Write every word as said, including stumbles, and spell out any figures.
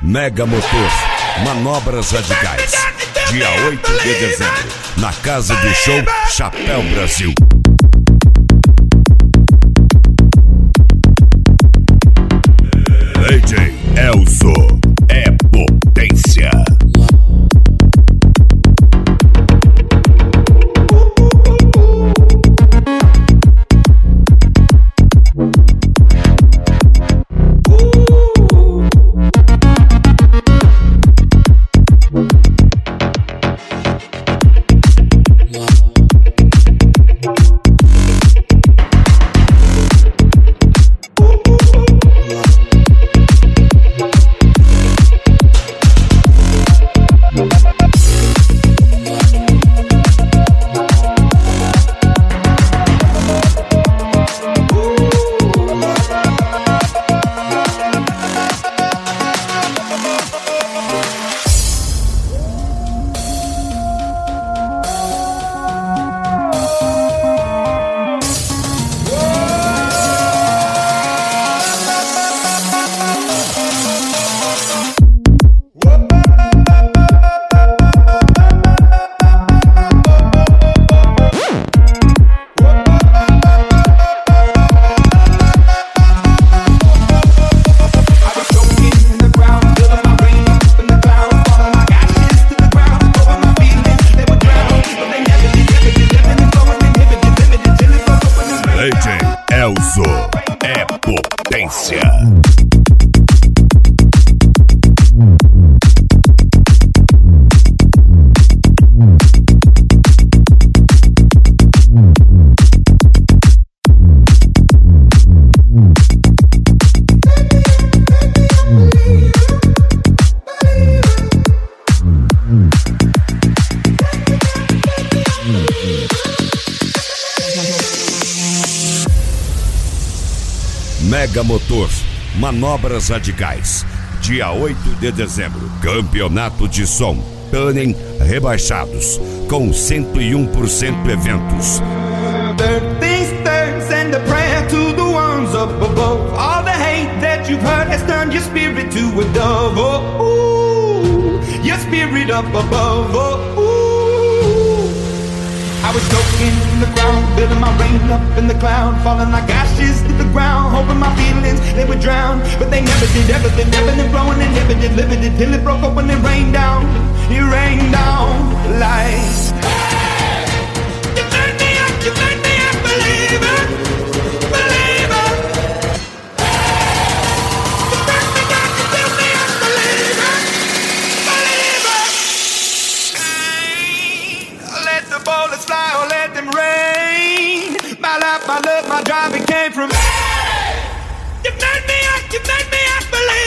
Mega Motor, Manobras Radicais. Dia oito de dezembro, na Casa do Show Chapéu Brasil. D J Elzo é potência. D J Elzo é potência. Mega Motor, Manobras Radicais. Dia oito de dezembro, Campeonato de Som, Tuning Rebaixados, com cento e um por cento eventos. Third things third, send a prayer to the ones up above. All the hate that you've heard has turned your spirit to a dove. Oh, ooh, your spirit up above. Oh, ooh. I was choking in the ground, building my rain up in the cloud, falling like ashes to the ground, hoping my feelings they would drown, but they never did. Everything ebbing and flowing and never did, living it till it broke up when it rained down. It rained down like. Hey! You made me up, you made me a believer, believer. Hey! You turned me down, you built me a believer, believer. Hey! Let the bullets fly or let them rain. My life, my love, my drive, it came from. Hey! You made me up, you made me a believer.